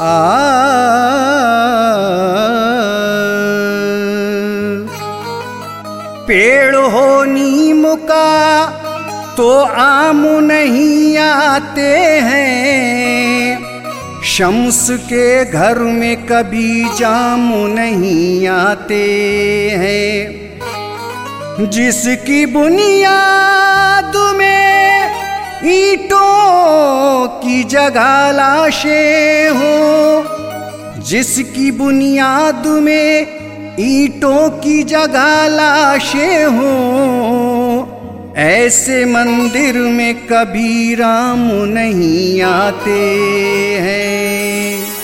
पेड़ हो नीम का तो आम नहीं आते हैं, शम्स के घर में कभी जाम नहीं आते हैं। जिसकी बुनियाद में ईंटों की जगह लाशें हो, जिसकी बुनियाद में ईंटों की जगह लाशें हो, ऐसे मंदिर में कभी राम नहीं आते हैं।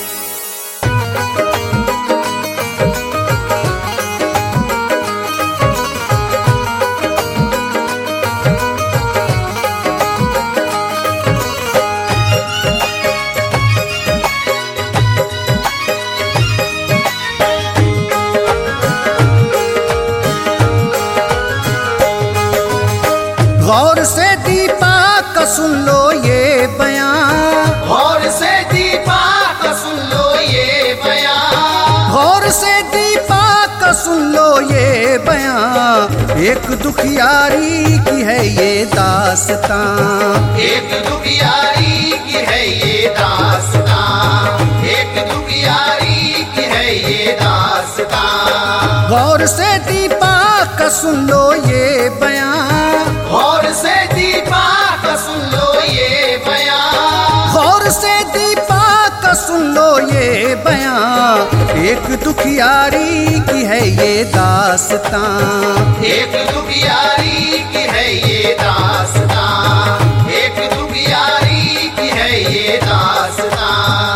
गौर से दीपक सुन लो ये बयां, गौर से दीपक सुन लो ये बयां, गौर से दीपक सुन लो ये बयां। एक दुखियारी की है ये दास्तां, एक दुखियारी की है ये दास्तां, एक दुखियारी की है ये दास्तां। गौर से दीपक सुन लो ये बयां, गौर से दीपक सुन लो ये बयां, गौर से दीपक सुन लो ये बयां। एक दुखियारी की है ये दास्तां, एक दुखियारी की है ये दास्तां, एक दुखियारी की है ये दास्तां।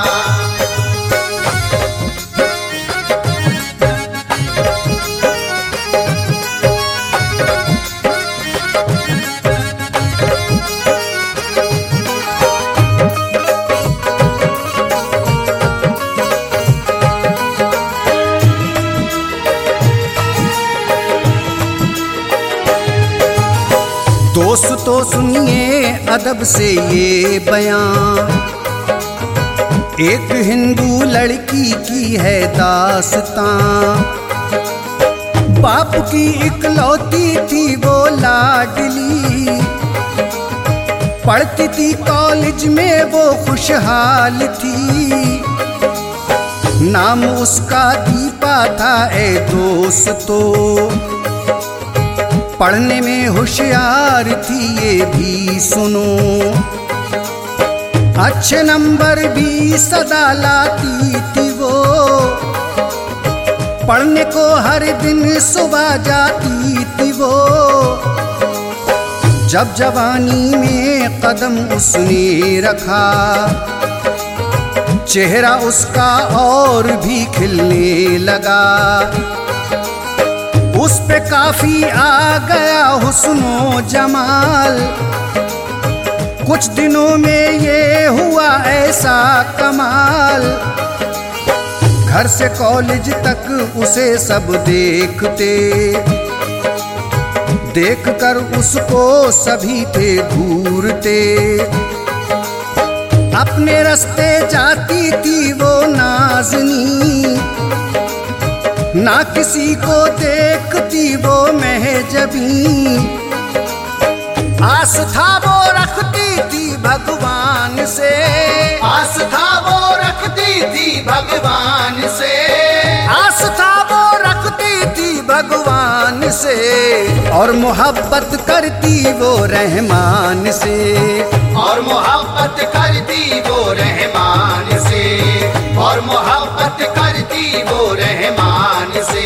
दोस्तों सुनिए अदब से ये बयां, एक हिंदू लड़की की है दास्तां। बाप की इकलौती थी वो लाडली, पढ़ती थी कॉलेज में वो खुशहाल थी। नाम उसका दीपा था ए दोस्तों, पढ़ने में होशियार थी ये भी सुनो। अच्छे नंबर भी सदा लाती थी वो, पढ़ने को हर दिन सुबह जाती थी वो। जब जवानी में कदम उसने रखा, चेहरा उसका और भी खिलने लगा। उस पे काफी आ गया हुस्नो जमाल, कुछ दिनों में ये हुआ ऐसा कमाल। घर से कॉलेज तक उसे सब देखते, देखकर उसको सभी थे घूरते। अपने रास्ते जाती थी वो नाज़नी, ना किसी को देखती वो महजबी। आस था वो रखती थी भगवान से, आस था वो रखती थी भगवान से, आस था वो रखती थी भगवान से। और मोहब्बत करती वो रहमान से, और मोहब्बत करती वो रहमान से, और मोहब्बत करती वो रहमान से।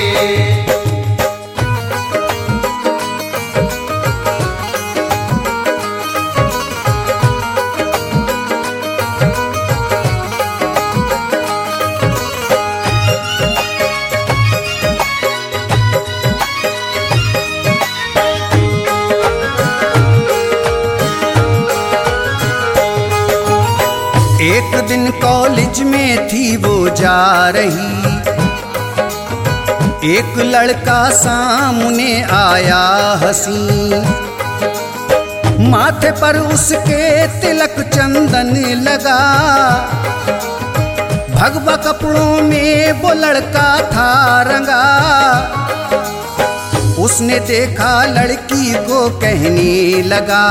एक दिन कॉलेज में थी वो जा रही, एक लड़का सामने आया हंसी। माथे पर उसके तिलक चंदन लगा, भगवा कपड़ों में वो लड़का था रंगा। उसने देखा लड़की को कहने लगा,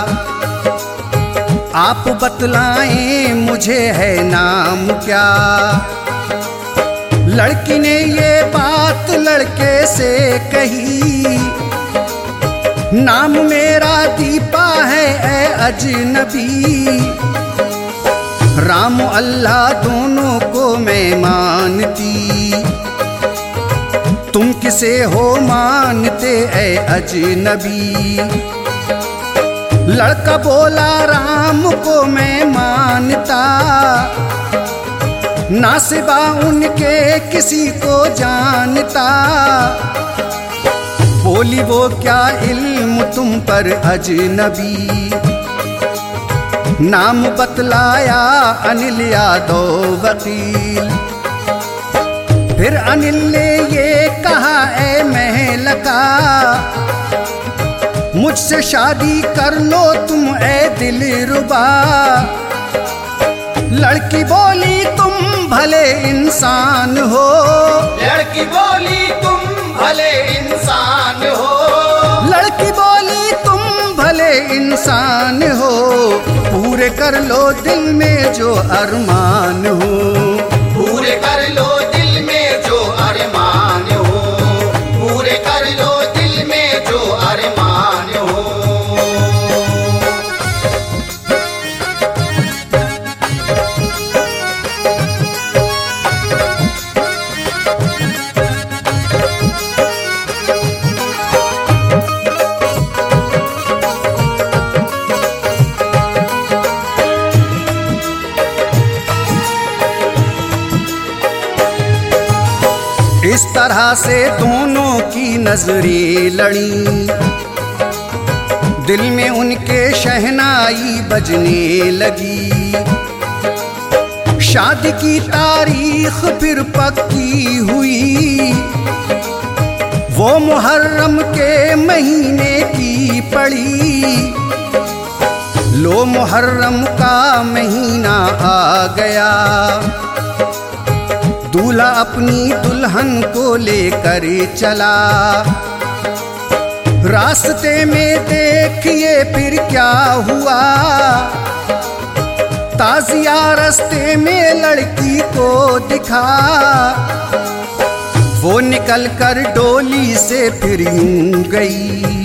आप बतलाएं मुझे है नाम क्या। लड़की ने ये बात लड़के से कही, नाम मेरा दीपा है ए अजनबी। राम अल्लाह दोनों को मैं मानती, तुम किसे हो मानते ए अजनबी। लड़का बोला राम को मैं मानता, ना सिवा उनके किसी को जानता। बोली वो क्या इल्म तुम पर अजनबी। नाम बतलाया अनिल यादव वकील। फिर अनिल ने ये कहा ए महल का, मुझसे शादी कर लो तुम ए दिलरुबा। लड़की बोली तुम भले इंसान हो, लड़की बोली तुम भले इंसान हो। लड़की बोली तुम भले इंसान हो, पूरे कर लो दिल में जो अरमान हो। पूरे कर लो दिल में जो अरमान हो, पूरे कर लो दिल में जो अरमान हो। इस तरह से दोनों की नजरें लड़ी, दिल में उनके शहनाई बजने लगी। शादी की तारीख फिर पक्की हुई, वो मुहर्रम के महीने की पड़ी। लो मुहर्रम का महीना आ गया, दूल्हा अपनी दुल्हन को लेकर चला। रास्ते में देखिए फिर क्या हुआ, ताजिया रास्ते में लड़की को दिखा। वो निकलकर डोली से फिर यूं गई,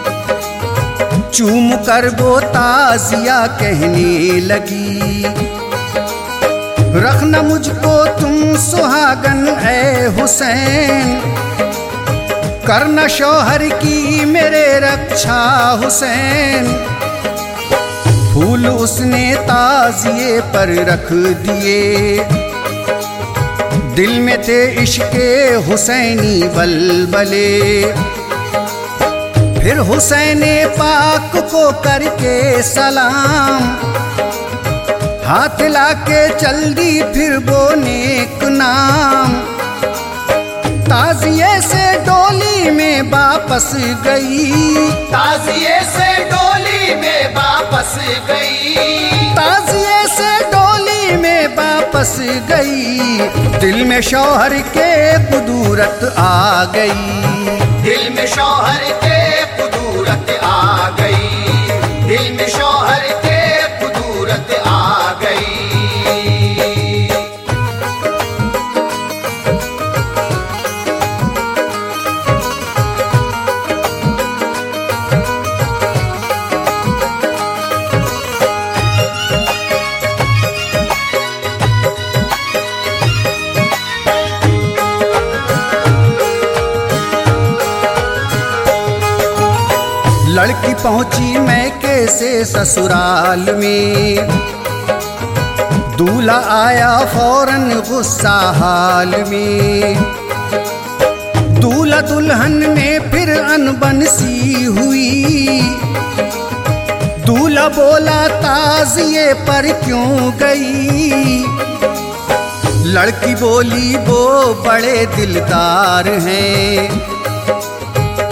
चूम कर वो ताजिया कहने लगी, रखना मुझको तुम सुहागन ए हुसैन। करना शौहर की मेरे रक्षा हुसैन। फूल उसने ताजिए पर रख दिए, दिल में थे इश्के हुसैनी बलबले। फिर हुसैन पाक को करके सलाम, हाथ लाके चल दी फिर वो नेक नाम। ताजिए से डोली में वापस गई, ताजिए से डोली में वापस गई। ताजिए से डोली में वापस गई। दिल में शौहर के कुदूरत आ गई, दिल में शौहर के कुदूरत आ गई। दिल में शौहर के कुदूरत आ गई। लड़की पहुंची मैके से ससुराल में, दूल्हा आया फौरन गुस्सा हाल में। दूल्हा दुल्हन में फिर अनबन सी हुई, दूल्हा बोला ताजिए पर क्यों गई। लड़की बोली वो बड़े दिलदार हैं,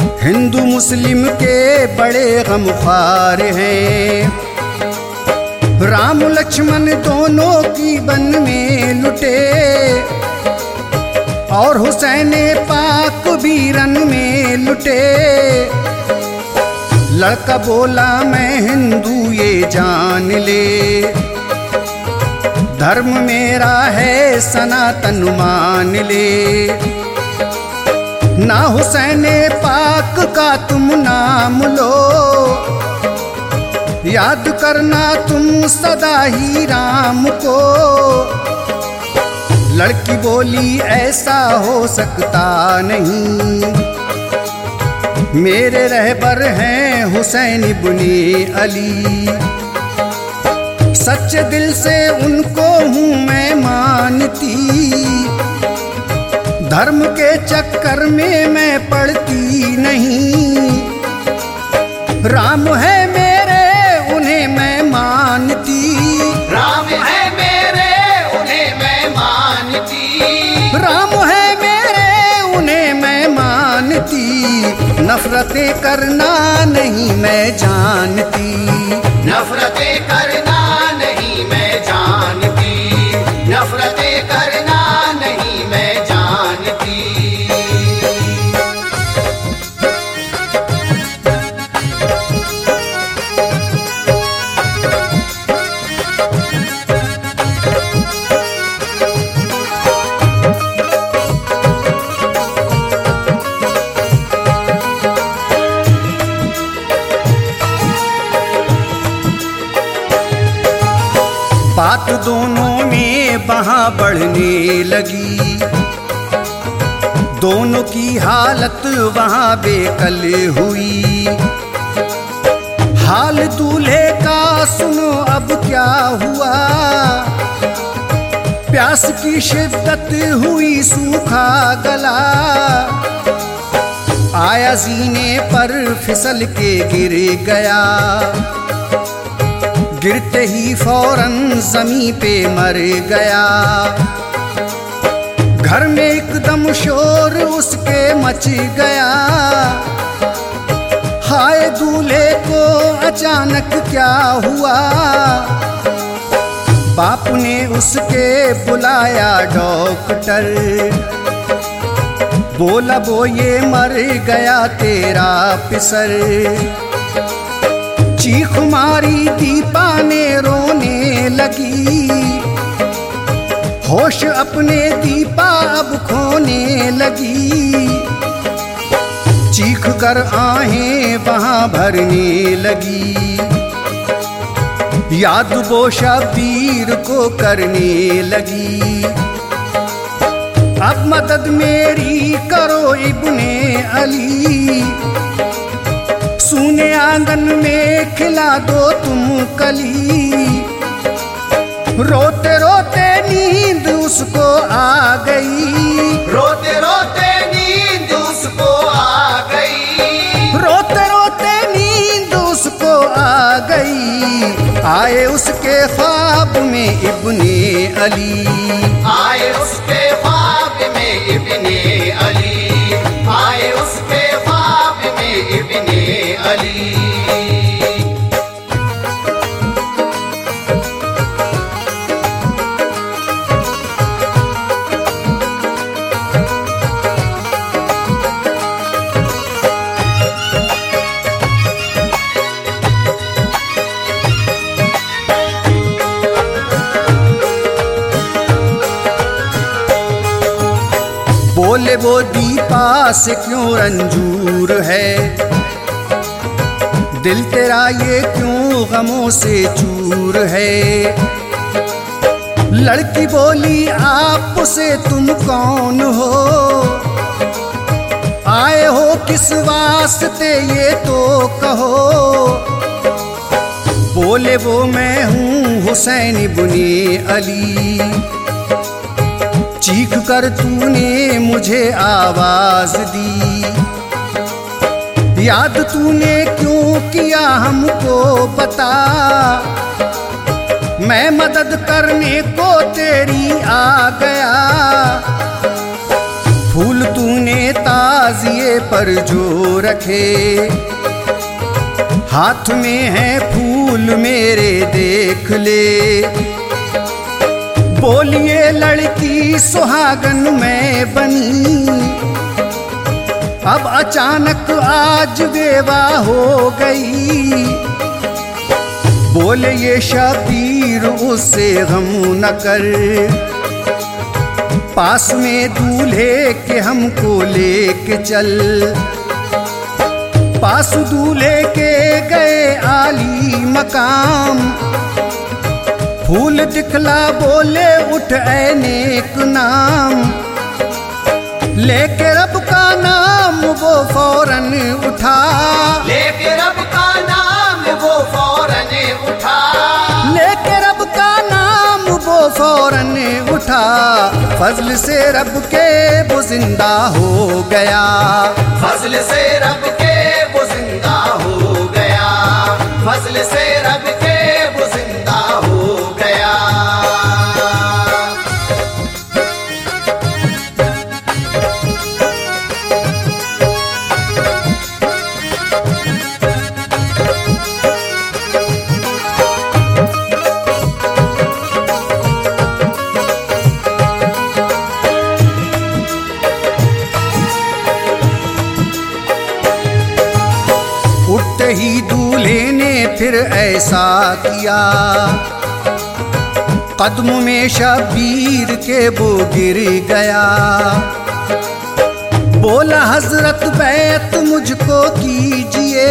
हिंदू मुस्लिम के बड़े गमख्वार हैं। राम लक्ष्मण दोनों की वन में लुटे और हुसैन पाक भी रन में लुटे। लड़का बोला मैं हिंदू ये जान ले, धर्म मेरा है सनातन मान ले। ना हुसैन पाक का तुम नाम लो, याद करना तुम सदा ही राम को। लड़की बोली ऐसा हो सकता नहीं, मेरे रहबर हैं हुसैन इब्ने अली। सच्चे दिल से उनको हूँ मैं मानती, धर्म के चक्कर में मैं पड़ती नहीं। राम है मेरे उन्हें मैं मानती, राम है मेरे उन्हें मैं मानती, राम है मेरे उन्हें मैं मानती। नफरतें करना नहीं मैं जानती, नफरतें करना नहीं मैं जानती, नफरतें करना नहीं मैं जानती। बात दोनों में वहां बढ़ने लगी, दोनों की हालत वहां बेकल हुई। हाल दूल्हे का सुनो अब क्या हुआ, प्यास की शिद्दत हुई सूखा गला। आया जीने पर फिसल के गिर गया, गिरते ही फौरन जमीन पे मर गया। घर में एकदम शोर उसके मच गया, हाय दूल्हे को अचानक क्या हुआ। बाप ने उसके बुलाया डॉक्टर, बोला वो ये मर गया तेरा पिसर। चीख मारी दीपा ने रोने लगी, होश अपने दीपा अब खोने लगी। चीख कर आहें वहां भरने लगी, याद वो शबीर को करने लगी। अब मदद मेरी करो इब्ने अली, सूने आंगन में खिला दो तुम कली। रोते रोते नींद उसको आ गई, रोते रोते नींद उसको आ गई, रोते रोते नींद उसको आ गई। आए उसके ख्वाब में इब्ने अली, आए उसके ख्वाब में इब्ने अली, आए उसके ख्वाब में इब्ने अली। बोले वो दीपा से क्यों रंजूर है, दिल तेरा ये क्यों गमों से चूर है। लड़की बोली आप से तुम कौन हो, आए हो किस वास्ते ये तो कहो। बोले वो मैं हूँ हुसैन इब्ने अली, चीख कर तूने मुझे आवाज दी। याद तूने क्यों किया हमको बता, मैं मदद करने को तेरी आ गया। फूल तूने ताजिए पर जो रखे, हाथ में है फूल मेरे देख ले। बोलिए लड़की सुहागन मैं बनी, अब अचानक आज बेवा हो गई। बोले ये शबीर उससे गम न कर, पास में दूल्हे के हमको लेके चल। पास दूल्हे के गए आली मकाम, फूल दिखला बोले उठ ऐ नेक नाम। लेके रब का नाम वो फौरन उठा, लेके रब का नाम वो फौरन उठा, लेके रब का नाम वो फौरन उठा। फजल से रब के वो जिंदा हो गया, फजल से रब के वो जिंदा हो गया, फजल से रब के वो जिंदा हो गया। उठते ही दूल्हे ने फिर ऐसा किया, कदम में शबीर के वो गिर गया। बोला हजरत बैत मुझको कीजिए,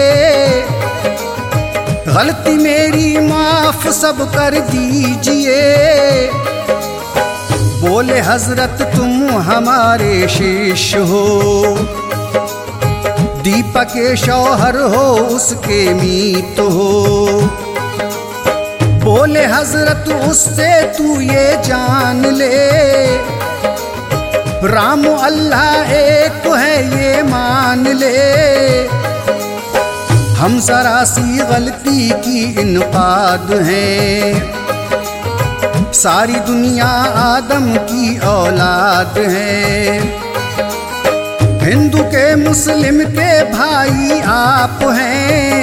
गलती मेरी माफ सब कर दीजिए। बोले हजरत तुम हमारे शिष्य हो, दीपक के शौहर हो उसके मीत हो। बोले हजरत उससे तू ये जान ले, राम अल्लाह एक है ये मान ले। हम जरा सी गलती की इनकाद हैं, सारी दुनिया आदम की औलाद है। हिंदू के मुस्लिम के भाई आप हैं,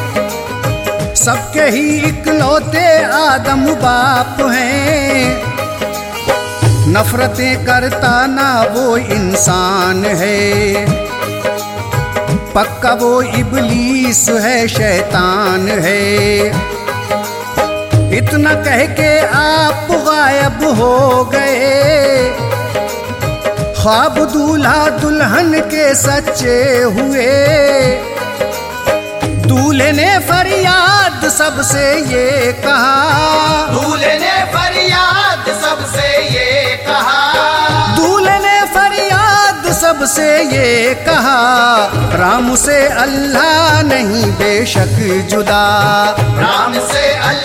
सबके ही इकलौते आदम बाप हैं। नफरतें करता ना वो इंसान है, पक्का वो इबलीस है शैतान है। इतना कह के आप गायब हो गए, ख्वाब दूल्हा दुल्हन के सच्चे हुए। दूल्हे ने फरियाद सबसे ये कहा, दूल्हे ने फरियाद सबसे ये कहा, दूल्हे ने फरियाद सबसे ये कहा। राम से अल्लाह नहीं बेशक जुदा, राम से